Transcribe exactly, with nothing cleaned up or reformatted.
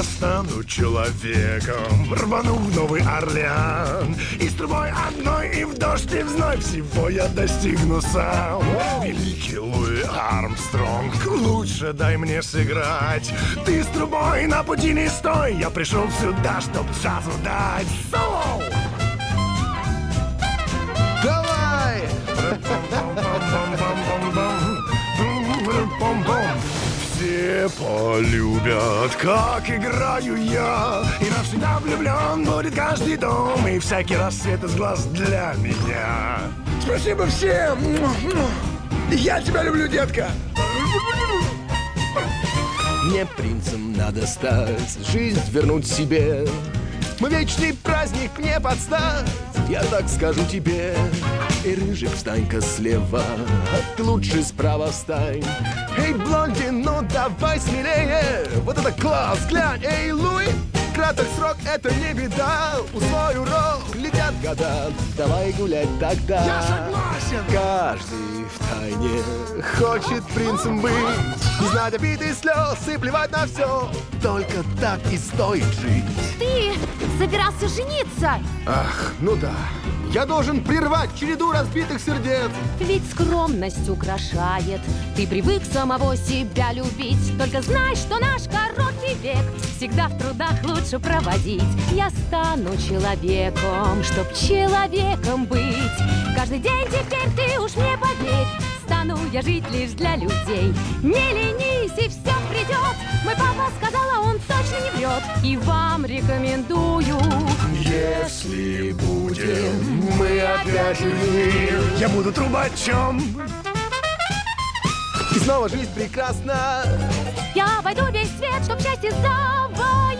я стану человеком, рвану в Новый Орлеан. И с трубой одной, и в дождь, и в зной всего я достигну сам. Великий Луи Армстронг, лучше дай мне сыграть. Ты с трубой на пути не стой, я пришел сюда, чтоб джазу дать. Соло! Давай! Все полюбят, как играю я, и навсегда влюблен будет каждый дом, и всякий рассвет из глаз для меня. Спасибо всем! Я тебя люблю, детка! Мне принцем надо стать, жизнь вернуть себе. Мы вечный праздник мне подстать, я так скажу тебе. И рыжик, встань-ка слева, а ты лучше справа встань. Эй, блонди, ну давай смелее, вот это класс, глянь. Эй, Луи, краток срок, это не беда. Усвой урок, летят года, давай гулять тогда. Я согласен! Каждый втайне хочет принцем быть, не знать обид и слез и плевать на все. Только так и стоит жить. Ты собирался жениться? Ах, ну да. Я должен прервать череду разбитых сердец. Ведь скромность украшает. Ты привык самого себя любить. Только знай, что наш короткий век всегда в трудах лучше проводить. Я стану человеком, чтоб человеком быть. Каждый день теперь ты уж мне поверь. Стану я жить лишь для людей. Не ленись, и все придет. Мой папа сказал, а он точно не врет. И вам рекомендую. Если будем мы опять людьми, я буду трубачом. И снова жизнь прекрасна. Я войду весь свет, чтоб счастье завоевать.